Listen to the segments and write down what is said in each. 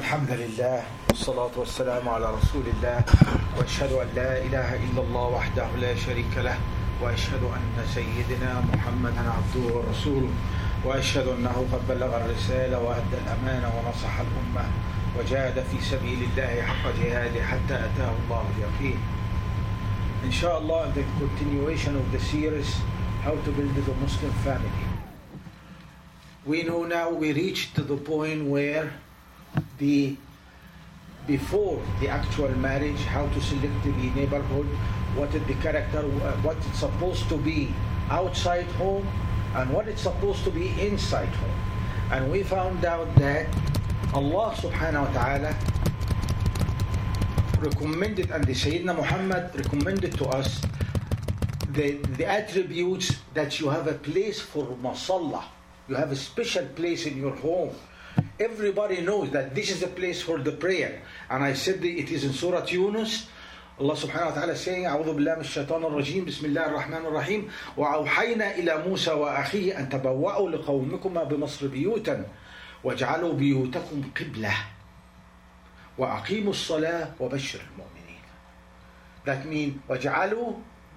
الحمد لله والصلاة والسلام على رسول الله وأشهد أن لا إله إلا الله وحده لا شريك له وأشهد أن سيدنا محمدا عبده ورسوله وأشهد أنه قد بلغ الرسالة وأدى الأمانة ونصح الأمة وجاهد في سبيل الله حق جهاده حتى أتاه الله اليقين. Inshallah, the continuation of the series How to Build the Muslim Family. We know now we reached to the point where before the actual marriage, how to select the neighborhood, what is the character, what it's supposed to be outside home, and what it's supposed to be inside home. And we found out that Allah subhanahu wa ta'ala recommended, and the Sayyidina Muhammad recommended to us the attributes that you have a place for masalla. You have a special place in your home. Everybody knows that this is a place for the prayer. And I said it is in Surah Yunus. Allah subhanahu wa ta'ala saying, أعوذ بالله من الشيطان الرجيم بسم الله الرحمن الرحيم وأوحينا إلى موسى وأخيه أن تبوأوا لقومكما بمصر بيوتا واجعلوا بيوتكم قبلة وأقيموا الصلاة وبشر المؤمنين. That means واجعلوا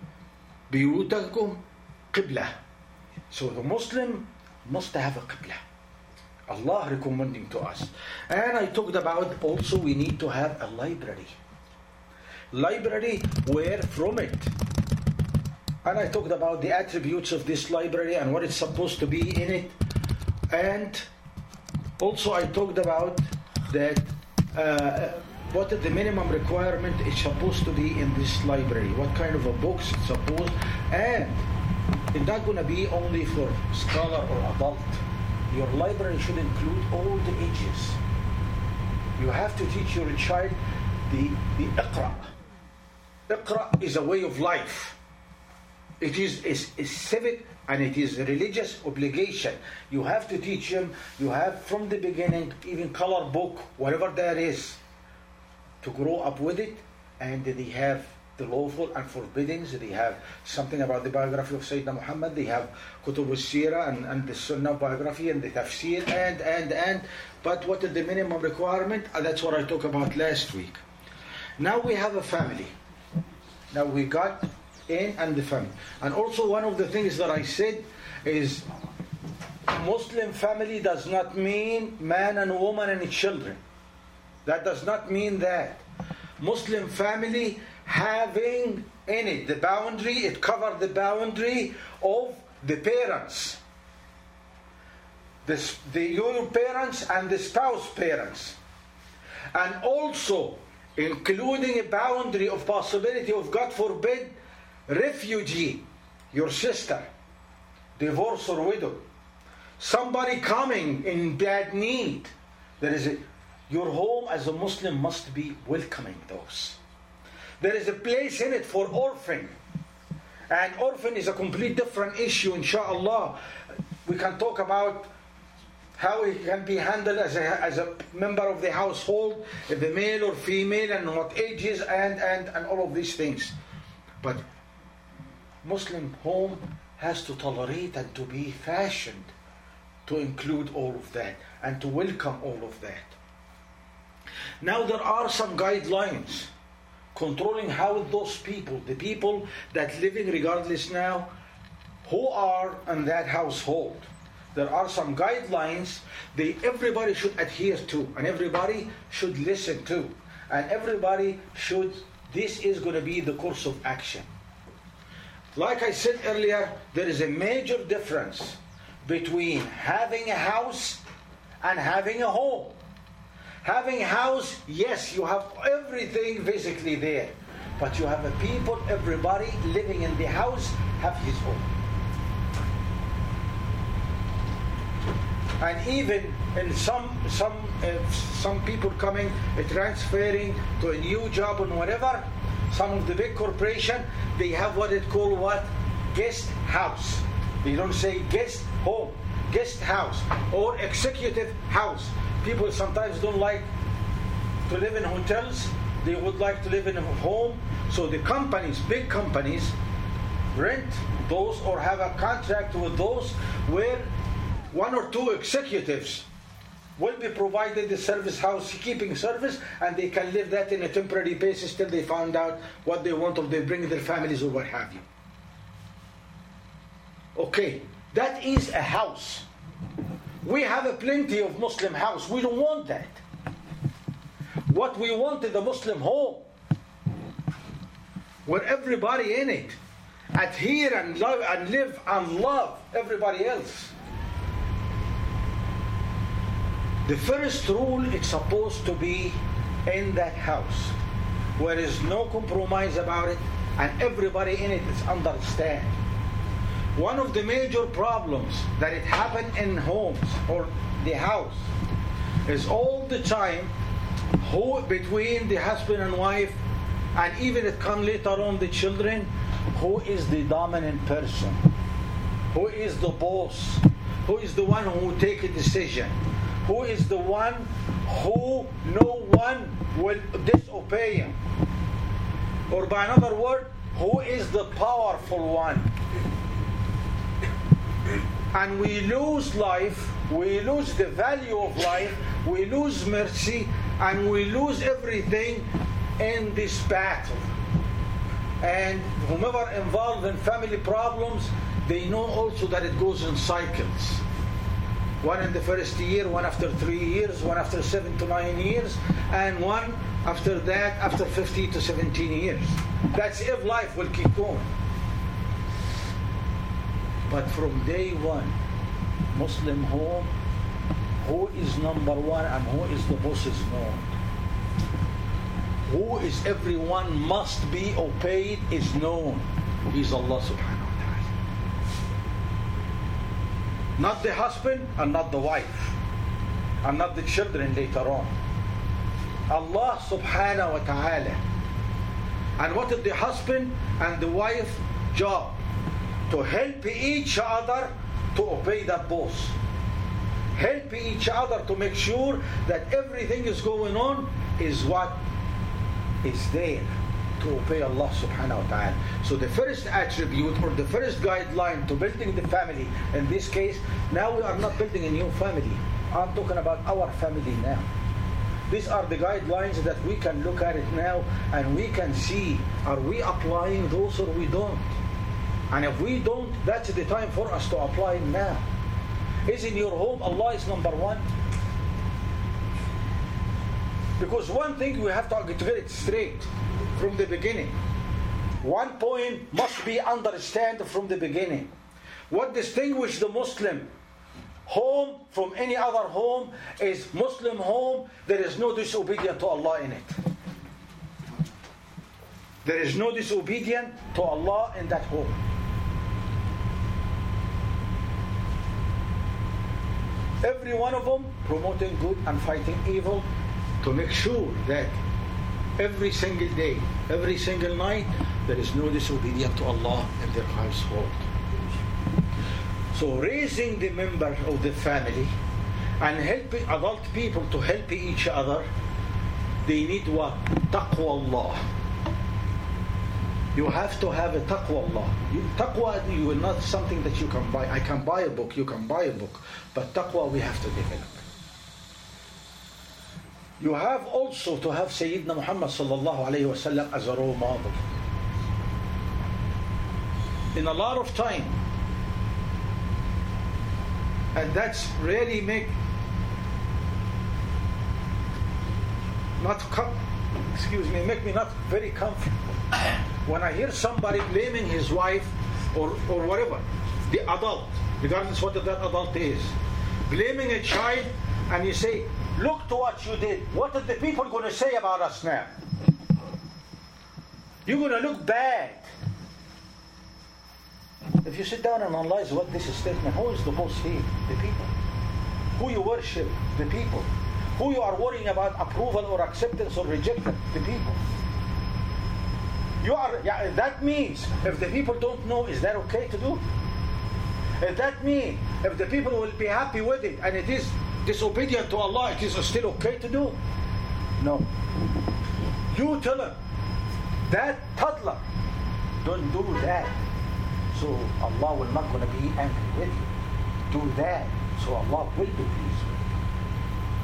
بيوتكم قبلة. So the Muslim must have a qibla. Allah recommending to us. And I talked about also we need to have a library. Library, where from it? And I talked about the attributes of this library and what it's supposed to be in it. And also I talked about that what is the minimum requirement is supposed to be in this library. What kind of a books it's supposed. And it's not going to be only for scholar or adult. Your library should include all the ages. You have to teach your child the Iqra. Iqra is a way of life. It is a civic and it is a religious obligation. You have to teach him. You have from the beginning, even color book, whatever there is, to grow up with it. And they have the lawful and forbiddings. They have something about the biography of Sayyidina Muhammad. They have Kutub al-Sira and the Sunnah biography and the Tafsir and. But what is the minimum requirement? That's what I talked about last week. Now we have a family. Now we got in and the family. And also one of the things that I said is Muslim family does not mean man and woman and children. That does not mean that. Muslim family having in it the boundary, it covers the boundary of the parents, your parents and the spouse parents, and also including a boundary of possibility of, God forbid, refugee, your sister, divorce or widow, somebody coming in bad need. Your home as a Muslim must be welcoming those. There is a place in it for orphan. And orphan is a complete different issue, inshallah. We can talk about how it can be handled as a member of the household, if the male or female, and what ages, and all of these things. But Muslim home has to tolerate and to be fashioned to include all of that and to welcome all of that. Now there are some guidelines controlling how those people, the people that living regardless now, who are in that household. There are some guidelines everybody should adhere to, and everybody should listen to, and everybody should, this is going to be the course of action. Like I said earlier, there is a major difference between having a house and having a home. Having a house, yes, you have everything physically there. But you have a people, everybody living in the house have his home. And even in some people coming, transferring to a new job and whatever, some of the big corporation, they have what it called guest house. They don't say guest home, guest house or executive house. People sometimes don't like to live in hotels. They would like to live in a home. So the companies, big companies, rent those or have a contract with those where one or two executives will be provided the service, housekeeping service, and they can live that in a temporary basis till they find out what they want, or they bring their families or what have you. Okay, that is a house. We have a plenty of Muslim house. We don't want that. What we want is a Muslim home, where everybody in it adhere and love and live and love everybody else. The first rule, it's supposed to be in that house, where there is no compromise about it, and everybody in it is understand. One of the major problems that it happen in homes or the house is all the time between the husband and wife, and even it come later on the children, who is the dominant person, who is the boss, who is the one who take a decision, who is the one who no one will disobey him, or by another word, who is the powerful one. And we lose life, we lose the value of life, we lose mercy, and we lose everything in this battle. And whomever involved in family problems, they know also that it goes in cycles. One in the first year, one after 3 years, one after 7 to 9 years, and one after that after 15 to 17 years. That's if life will keep going. But from day one, Muslim home, who is number one and who is the boss is known. Who is everyone must be obeyed is known. He's Allah subhanahu wa ta'ala. Not the husband and not the wife. And not the children later on. Allah subhanahu wa ta'ala. And what is the husband and the wife job? To help each other to obey that boss. Help each other to make sure that everything is going on is what is there to obey Allah subhanahu wa ta'ala. So the first attribute or the first guideline to building the family, in this case, now we are not building a new family. I'm talking about our family now. These are the guidelines that we can look at it now and we can see, are we applying those or we don't? And if we don't, that's the time for us to apply now. Is in your home, Allah is number one? Because one thing we have to get it straight from the beginning. One point must be understood from the beginning. What distinguishes the Muslim home from any other home is Muslim home, there is no disobedience to Allah in it. There is no disobedience to Allah in that home. Every one of them promoting good and fighting evil to make sure that every single day, every single night, there is no disobedience to Allah in their household. So raising the member of the family and helping adult people to help each other, they need what? Taqwa Allah. You have to have a taqwa Allah. Taqwa, you will not something that you can buy. I can buy a book, you can buy a book. But taqwa we have to develop. You have also to have Sayyidina Muhammad sallallahu alayhi wa sallam as a role model. In a lot of time. And that's really make me not very comfortable. When I hear somebody blaming his wife or whatever, the adult, regardless what that adult is, blaming a child, and you say, look to what you did. What are the people going to say about us now? You're going to look bad. If you sit down and analyze what this statement, who is the boss here? The people. Who you worship? The people. Who you are worrying about approval or acceptance or rejection? The people. That means if the people don't know, is that okay to do? If that means if the people will be happy with it and it is disobedient to Allah, it is still okay to do? No. You tell them, that toddler, don't do that. So Allah will not going to be angry with you. Do that, so Allah will be pleased with you.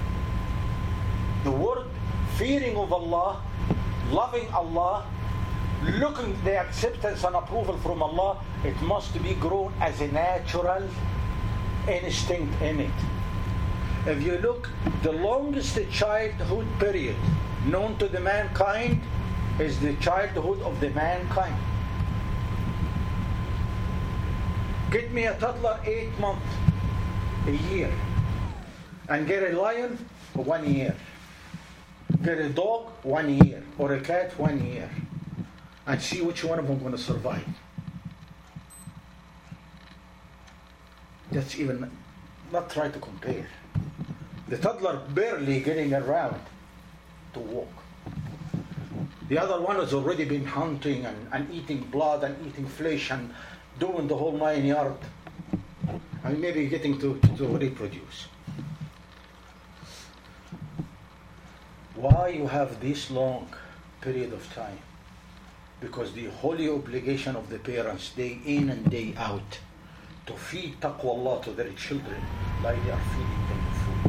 The word fearing of Allah, loving Allah, looking the acceptance and approval from Allah, it must be grown as a natural instinct in it. If you look, the longest childhood period known to the mankind is the childhood of the mankind. Get me a toddler 8 months, a year, and get a lion 1 year, get a dog 1 year, or a cat 1 year, and see which one of them going to survive. That's even not try to compare. The toddler barely getting around to walk. The other one has already been hunting and eating blood and eating flesh and doing the whole 9 yards, and maybe getting to reproduce. Why you have this long period of time? Because the holy obligation of the parents, day in and day out, to feed taqwa Allah to their children like they are feeding them food.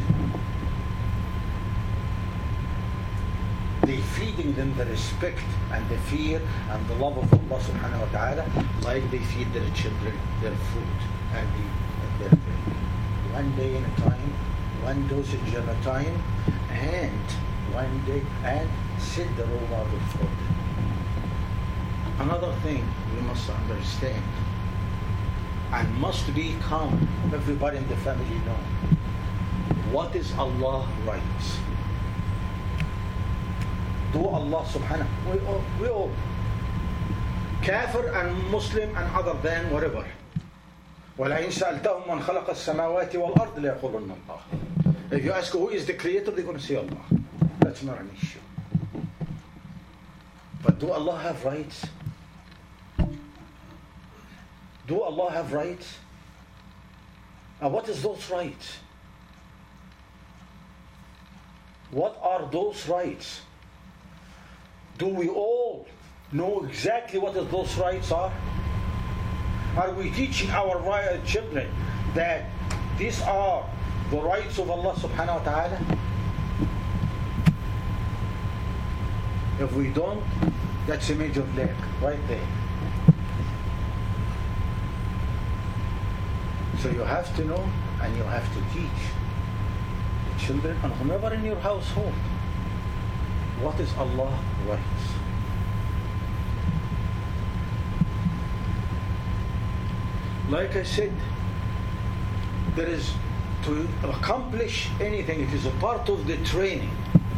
They feeding them the respect and the fear and the love of Allah subhanahu wa ta'ala like they feed their children their food and their drink. 1 day at a time, 1 dosage at a time, and 1 day, and set the role model for them. Another thing we must understand and must become everybody in the family know, what is Allah's rights? Do Allah subhanahu, we all kafir and Muslim and other than whatever. وَلَئِنْ سَأَلْتَهُمْ مَنْ خَلَقَ السَّمَاوَاتِ وَالْأَرْضِ لَيَقُولُنَّ اللَّهُ. If you ask who is the creator, they're going to say Allah. That's not an issue. But do Allah have rights? Do Allah have rights? And what is those rights? What are those rights? Do we all know exactly what those rights are? Are we teaching our children that these are the rights of Allah subhanahu wa ta'ala? If we don't, that's a major lack right there. So you have to know and you have to teach the children and whomever in your household what is Allah's rights. Like I said, there is, to accomplish anything, it is a part of the training.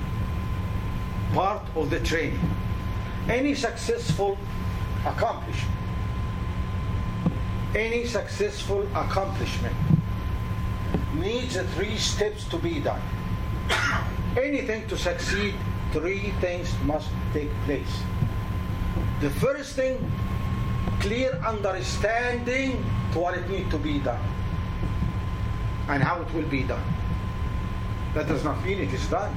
Part of the training. Any successful accomplishment needs 3 steps to be done. Anything to succeed, 3 things must take place. The first thing, clear understanding to what it needs to be done and how it will be done. That does not mean it is done.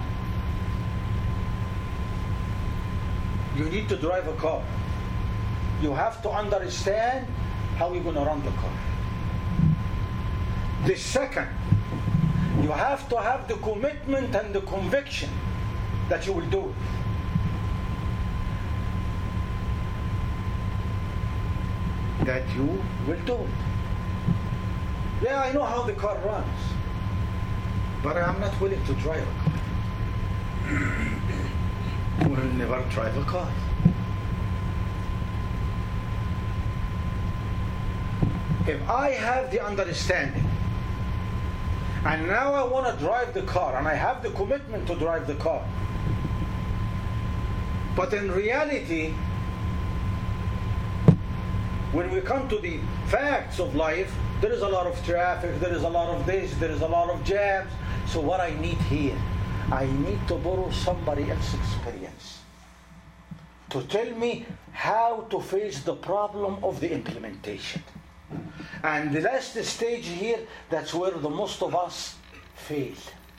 You need to drive a car. You have to understand how you're going to run the car. The second, you have to have the commitment and the conviction that you will do it. That you will do it. Yeah, I know how the car runs, but I'm not willing to drive a car. We'll never drive a car. If I have the understanding and now I want to drive the car and I have the commitment to drive the car, but in reality, when we come to the facts of life, there is a lot of traffic, there is a lot of this, there is a lot of jams. So what I need here, I need to borrow somebody else's experience to tell me how to face the problem of the implementation. And the last stage here, that's where the most of us fail.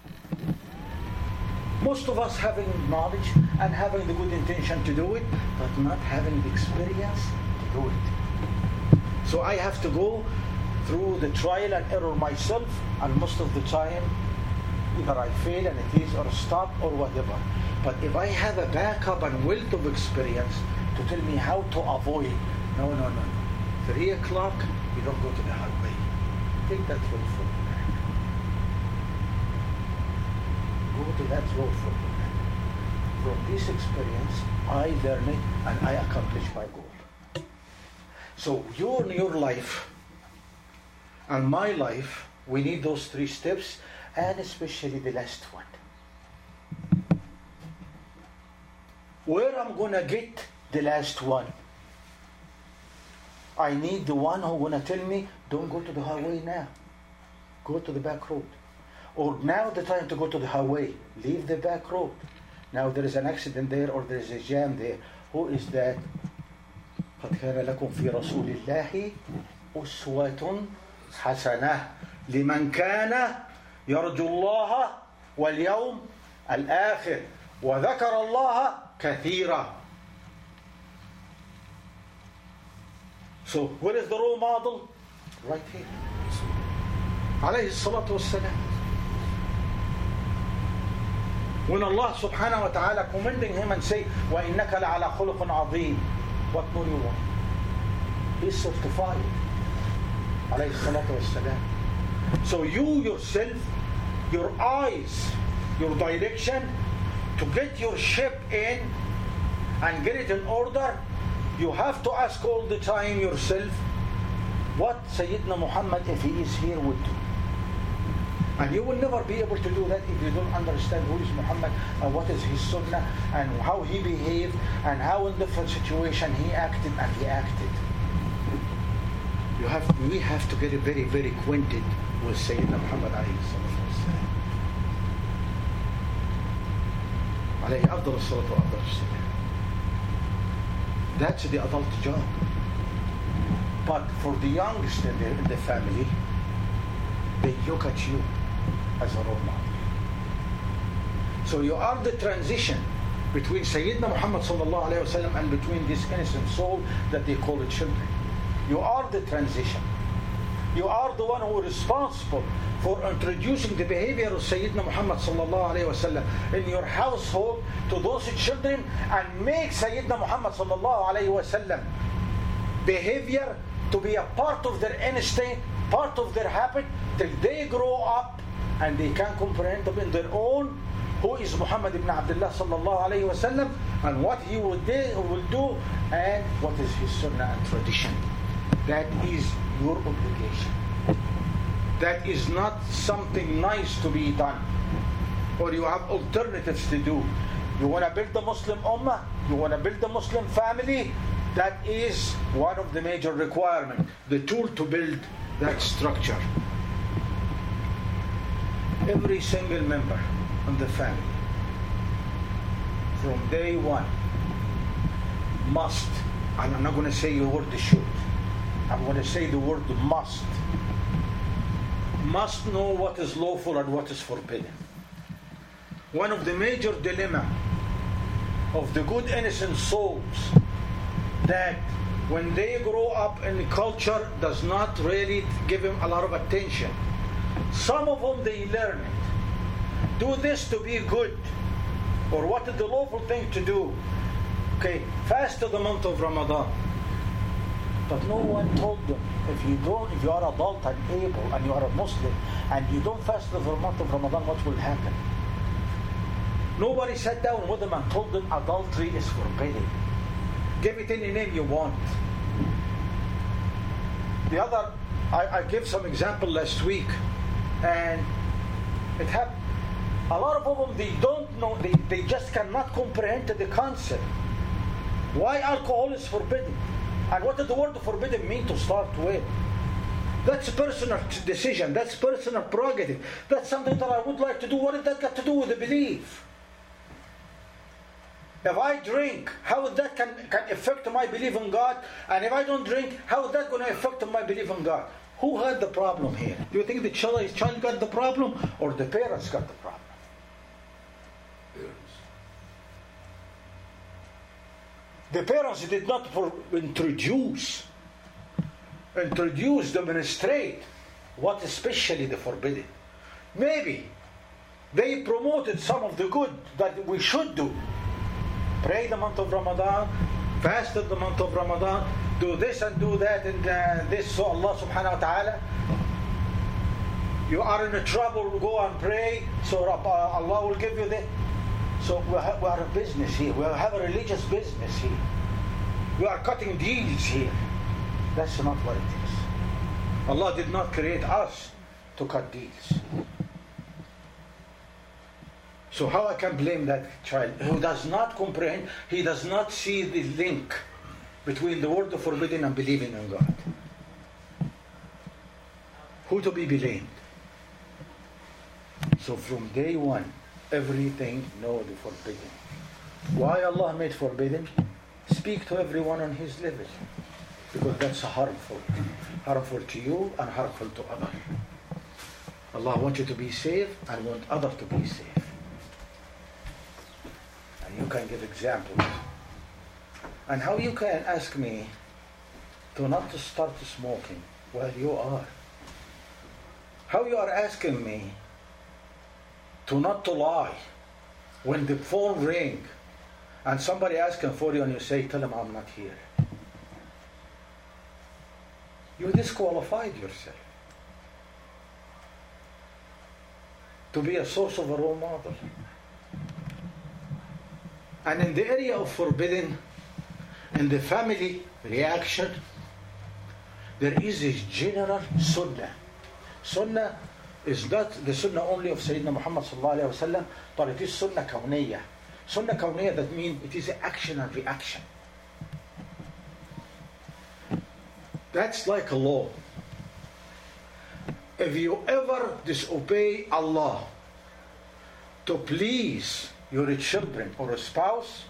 Most of us having knowledge and having the good intention to do it, but not having the experience to do it. So I have to go through the trial and error myself, and most of the time either I fail and it is, or stop, or whatever. But if I have a backup and wealth of experience to tell me how to avoid, no. 3 o'clock, you don't go to the highway. Take that road further back. Go to that road further back. From this experience, I learn it and I accomplish my goal. So you in your life and my life, we need those 3 steps, and especially the last one. Where I'm going to get the last one? I need the one who's going to tell me, don't go to the highway now. Go to the back road. Or now the time to go to the highway. Leave the back road. Now there is an accident there or there is a jam there. Who is that? قد كان لكم في رسول الله أسوة حسنة لمن كان يرجو الله واليوم الآخر وذكر الله كثيرا. So where is the role model? Right here. عليه الصلاة والسلام. When Allah subhanahu wa ta'ala commending him and say, وَإِنَّكَ لَعَلَى خُلُقٍ عَظِيمٍ, what more you want? He's certified. عليه الصلاة والسلام. So you yourself, your eyes, your direction, to get your ship in and get it in order, you have to ask all the time yourself what Sayyidina Muhammad, if he is here, would do. And you will never be able to do that if you don't understand who is Muhammad and what is his sunnah and how he behaved and how in different situation he acted and reacted. We have to get very, very acquainted with Sayyidina Muhammad alayhi afdal salatu wa afdal salam. That's the adult job. But for the youngest in the family, they look at you as a role model. So you are the transition between Sayyidina Muhammad sallallahu alayhi wasallam and between this innocent soul that they call the children. You are the transition. You are the one who is responsible for introducing the behavior of Sayyidina Muhammad sallallahu alayhi wasallam in your household to those children and make Sayyidina Muhammad sallallahu alayhi wasallam behavior to be a part of their instinct, part of their habit, till they grow up and they can comprehend them in their own who is Muhammad ibn Abdullah sallallahu alayhi wasallam and what he will do and what is his sunnah and tradition. That is your obligation. That is not something nice to be done, or you have alternatives to do. You want to build the Muslim ummah, you want to build the Muslim family, that is one of the major requirements, the tool to build that structure. Every single member of the family, from day one, must, and I'm not going to say the word should, I'm going to say the word must know what is lawful and what is forbidden. One of the major dilemma of the good innocent souls that when they grow up in the culture does not really give them a lot of attention. Some of them they learn it. Do this to be good, or what is the lawful thing to do? Okay, fast the month of Ramadan. But no one told them, if you are adult and able and you are a Muslim and you don't fast the month of Ramadan, what will happen? Nobody sat down with them and told them adultery is forbidden. Give it any name you want. I gave some example last week, and it happened. A lot of them, they don't know, they just cannot comprehend the concept. Why alcohol is forbidden? And what does the word forbidden mean to start with? That's a personal decision. That's personal prerogative. That's something that I would like to do. What has that got to do with the belief? If I drink, how that can affect my belief in God? And if I don't drink, how is that going to affect my belief in God? Who had the problem here? Do you think the child got the problem, or the parents got the problem? The parents did not introduce, demonstrate what especially the forbidden. Maybe They promoted some of the good that we should do. Pray the month of Ramadan, fast in the month of Ramadan, do this and do that and this, so Allah subhanahu wa ta'ala, you are in trouble, go and pray, so Allah will give you this. So we are a business here, we have a religious business here. We are cutting deals here. That's not what it is. Allah did not create us to cut deals. So how I can blame that child who does not comprehend, he does not see the link between the word of forbidden and believing in God. Who to be blamed? So from day one, everything know the forbidden. Why Allah made forbidden? Speak to everyone on his level. Because that's harmful. Harmful to you and harmful to others. Allah wants you to be safe and want others to be safe. You can give examples. And how you can ask me to not to start smoking while you are? How you are asking me to not to lie when the phone ring and somebody asking for you and you say, tell him I'm not here. You disqualified yourself to be a source of a role model. And in the area of forbidden, in the family reaction, there is a general sunnah. Sunnah is not the sunnah only of Sayyidina Muhammad sallallahu alayhi wa sallam, but it is sunnah kawniyah. Sunnah kawniyah, that means it is action and reaction. That's like a law. If you ever disobey Allah to please your children or a spouse,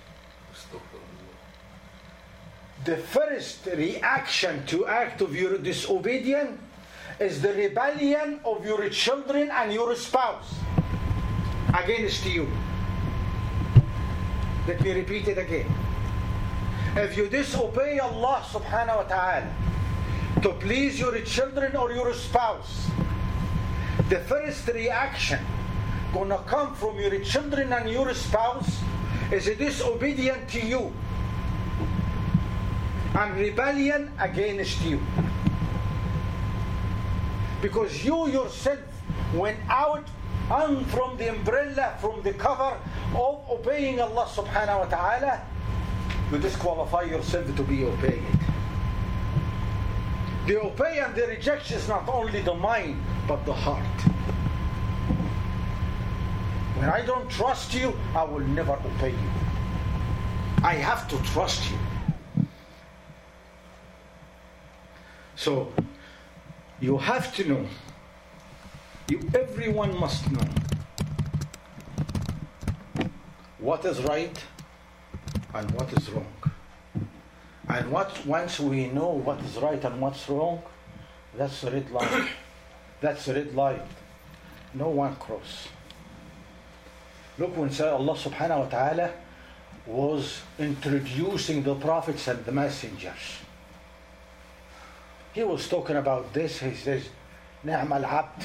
the first reaction to act of your disobedience is the rebellion of your children and your spouse against you. Let me repeat it again. If you disobey Allah subhanahu wa ta'ala to please your children or your spouse, the first reaction gonna come from your children and your spouse is a disobedient to you and rebellion against you, because you yourself went out and from the umbrella, from the cover of obeying Allah subhanahu wa ta'ala, you disqualify yourself to be obeyed. The obey and the rejection is not only the mind but the heart. When I don't trust you, I will never obey you. I have to trust you. So, you have to know, everyone must know what is right and what is wrong. And once we know what is right and what's wrong, that's a red line. That's a red line. No one cross. Look, when Allah subhanahu wa ta'ala was introducing the prophets and the messengers, he was talking about this. He says, Ni'mal abd,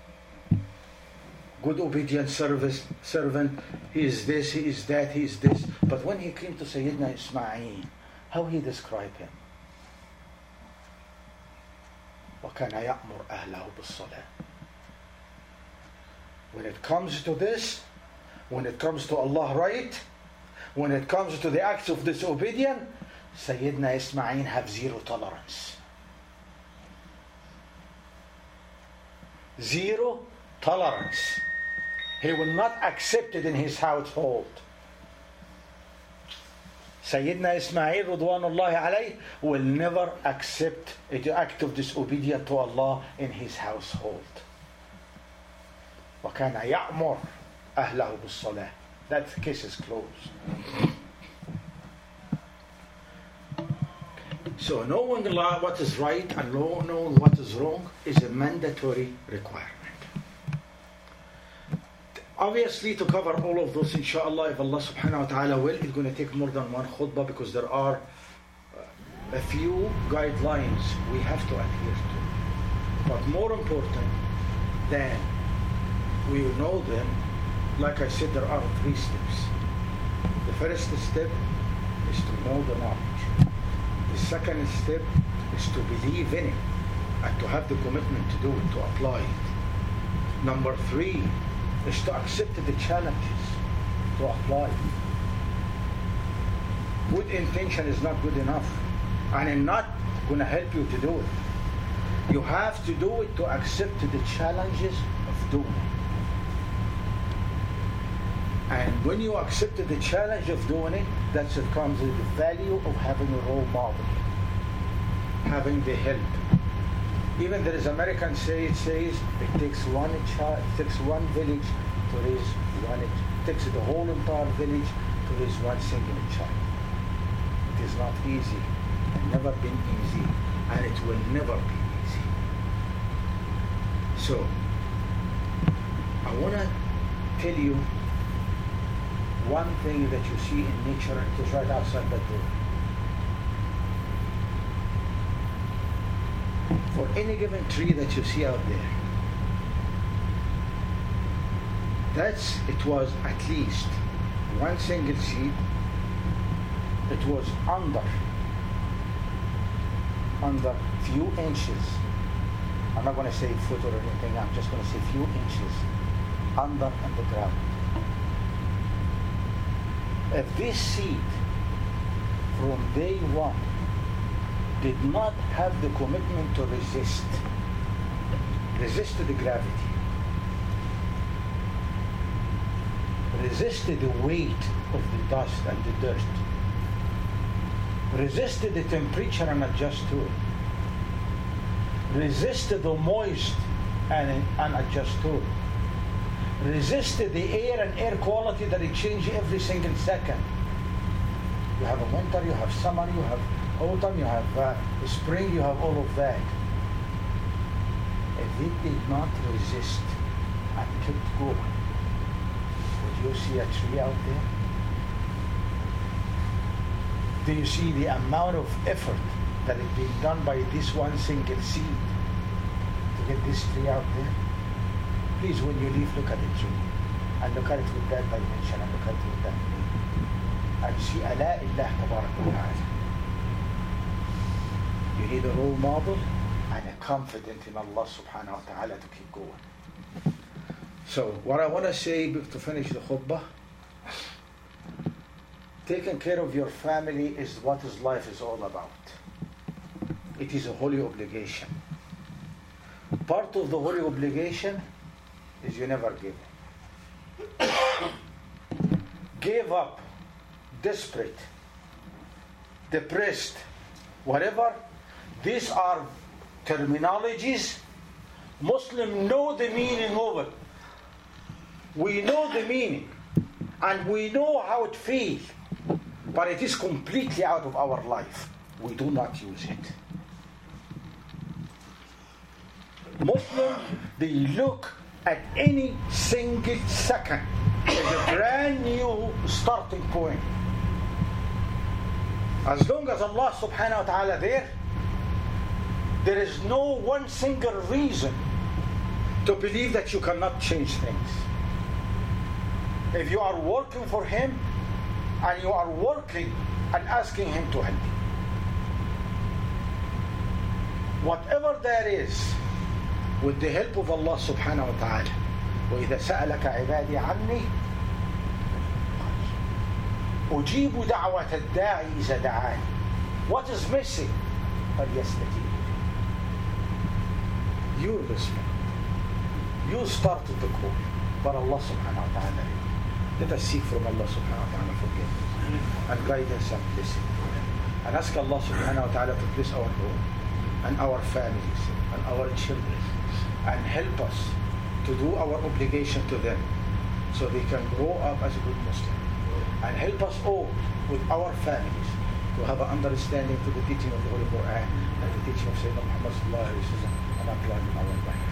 good obedient servant, he is this, he is that, he is this. But when he came to Sayyidina Ismail, how he described him? وَكَانَ يَأْمُرْ أَهْلَهُ بِالصَّلَاةِ. When it comes to this, when it comes to Allah right, when it comes to the acts of disobedience, Sayyidina Ismail have zero tolerance. Zero tolerance. He will not accept it in his household. Sayyidina Ismail Ridwanullahi alayhi will never accept an act of disobedience to Allah in his household. وَكَانَ يَأْمُرْ أَهْلَهُ بِالصَّلَاةِ. That case is closed. So knowing what is right and knowing what is wrong is a mandatory requirement. Obviously, to cover all of those, inshallah, if Allah subhanahu wa ta'ala will, it's going to take more than one khutbah, because there are a few guidelines we have to adhere to. But more important than we know them like I said, there are 3 steps. The first step is to know the knowledge. The second step is to believe in it and to have the commitment to do it, to apply it. Number 3 is to accept the challenges, to apply it. Good intention is not good enough, and I'm not going to help you to do it. You have to do it to accept the challenges of doing it. And when you accept the challenge of doing it, that's what comes with the value of having a role model, having the help. Even there is American say, it says it takes one village to raise one. It takes the whole entire village to raise one single child. It is not easy, and never been easy, and it will never be easy. So I want to tell you one thing that you see in nature. It is right outside that door. For any given tree that you see out there, it was at least one single seed. It was under few inches. I'm not going to say foot or anything. I'm just going to say few inches under the ground. If this seed from day one did not have the commitment to resist the gravity, resisted the weight of the dust and the dirt, resisted the temperature and adjust to it, resisted the moist and adjust to it, resisted the air and air quality that it changes every single second. You have a winter, you have summer, you have autumn, you have spring, you have all of that. If it did not resist and kept going, would you see a tree out there? Do you see the amount of effort that is being done by this one single seed to get this tree out there? Please, when you leave, look at the tree and look at it with that dimension and look at it with that name and see ala illah tabarak wa ta'ala. You need a role model and a confidence in Allah subhanahu wa ta'ala to keep going. So what I want to say to finish the khutbah, taking care of your family is what life is all about. It is a holy obligation. Part of the holy obligation is you never give up. Give up, desperate, depressed, whatever. These are terminologies. Muslims know the meaning of it. We know the meaning and we know how it feels, but it is completely out of our life. We do not use it. Muslims, they look at any single second as a brand new starting point. As long as Allah subhanahu wa ta'ala there is no one single reason to believe that you cannot change things. If you are working for Him and you are working and asking Him to help you, whatever that is, with the help of Allah subhanahu wa ta'ala, وَإِذَا سَأَلَكَ عِبَادِي عَنِّي أُجِيبُ دَعْوَةَ الدَّاعِ إِذَا دَعَانِ. What is missing? فَلْيَسْتَجِيبُ. You respond. You started the call, but Allah subhanahu wa ta'ala. Let us seek from Allah subhanahu wa ta'ala forgiveness and guidance and blessing. And ask Allah subhanahu wa ta'ala to bless our home and our families and our children and help us to do our obligation to them so they can grow up as a good Muslim. And help us all with our families to have an understanding to the teaching of the Holy Quran and the teaching of Sayyidina Muhammad sallallahu alayhi wa sallam and apply in our lives.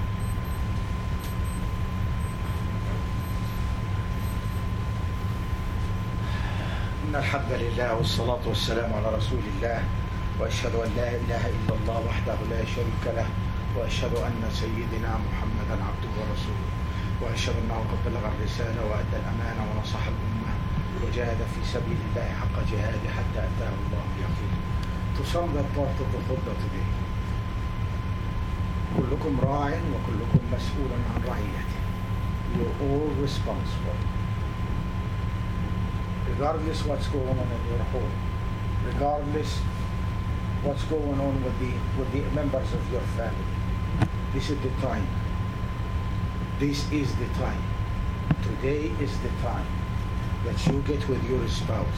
إن الحمد لله والصلاة والسلام على رسول الله وأشهد أن لا إله إلا الله وحده لا شريك له وأشهد أن سيدنا محمدا عبده ورسوله وأشهد أنه قد بلغ الرسالة وأدى الأمانة ونصح الأمة وجاهد في سبيل الله حق جهاده حتى أتاه الله اليقين. To sum that part of the khutbah today, كلكم راع وكلكم مسؤول عن رعيته. You're all responsible, regardless what's going on in your home, regardless what's going on with the members of your family. This is the time. This is the time. Today is the time that you get with your spouse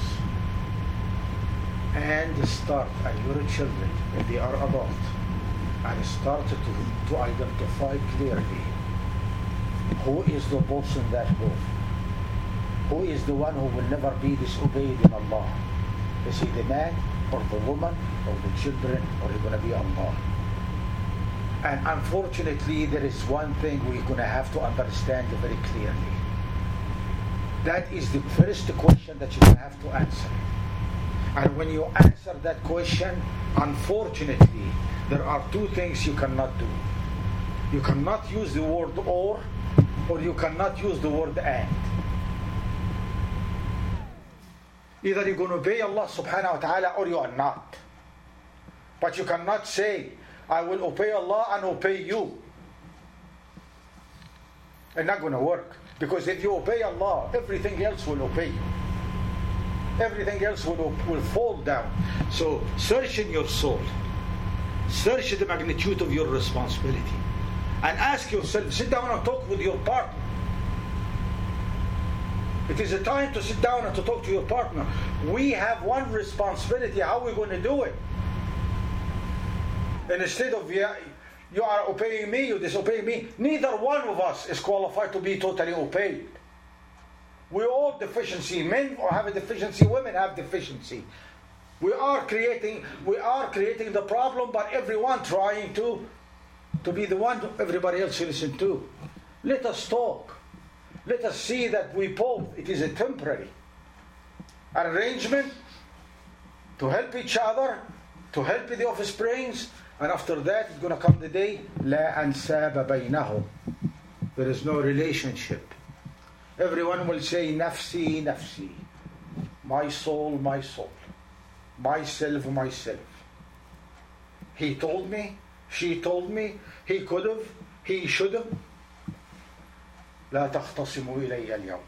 and start, and your children, if they are adult, and start to identify clearly who is the boss in that home, who is the one who will never be disobeyed in Allah. Is he the man or the woman or the children, or is it going to be Allah? And unfortunately, there is one thing we're going to have to understand very clearly. That is the first question that you're going to have to answer. And when you answer that question, unfortunately, there are two things you cannot do. You cannot use the word or you cannot use the word and. Either you're going to obey Allah subhanahu wa ta'ala or you are not. But you cannot say, I will obey Allah and obey you. It's not going to work. Because if you obey Allah, everything else will obey you. Everything else will fall down. So search in your soul. Search the magnitude of your responsibility. And ask yourself, sit down and talk with your partner. It is a time to sit down and to talk to your partner. We have one responsibility. How are we going to do it? And instead of you are obeying me, you disobey me, neither one of us is qualified to be totally obeyed. We all deficiency. Men have a deficiency, women have deficiency. We are creating the problem, but everyone trying to be the one everybody else should listen to. Let us talk. Let us see that we both, it is a temporary arrangement to help each other, to help the offsprings, and after that it's going to come the day لا أنساب بينهم. There is no relationship. Everyone will say nafsi, nafsi, my soul, my soul, myself, myself. He told me, she told me, he could have, he should have. لا تختصموا إلي اليوم.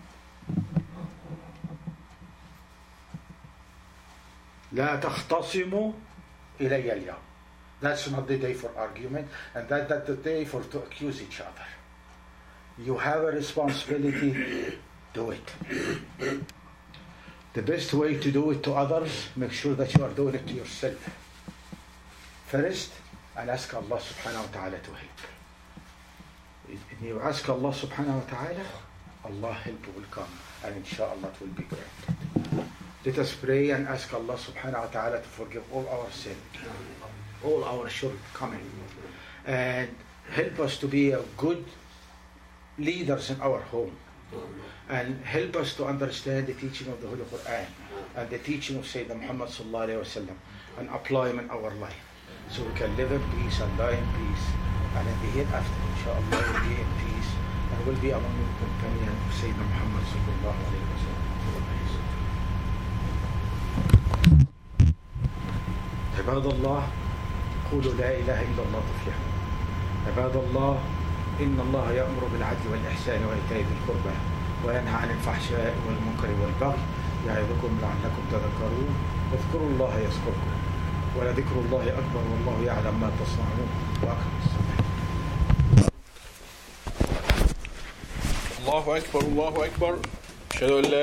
لا تختصموا إلي اليوم. That's not the day for argument, and that's the day to accuse each other. You have a responsibility, do it. The best way to do it to others, make sure that you are doing it to yourself first, and ask Allah subhanahu wa ta'ala to help. If you ask Allah subhanahu wa ta'ala, Allah help will come, and inshallah it will be granted. Let us pray and ask Allah subhanahu wa ta'ala to forgive all our sins, all our shortcomings, and help us to be a good leaders in our home, and help us to understand the teaching of the Holy Quran and the teaching of Sayyidina Muhammad sallallahu alayhi wa sallam, and apply them in our life, so we can live in peace and die in peace, and in the hereafter inshallah we'll be in peace and we'll be among the companion of Sayyidina Muhammad sallallahu alayhi wa sallam. عباد الله قولوا لا إله إلا الله تفلحون. عباد الله إن الله يأمر بالعدل والإحسان وإيتاء ذي القربى وينهى عن الفحشاء والمنكر والبغي يعظكم لعلكم تذكرون. اذكروا الله يذكركم ولذكر الله أكبر والله يعلم ما تصنعون. وأقم الصلاة. الله أكبر الله أكبر. أشهد أن لا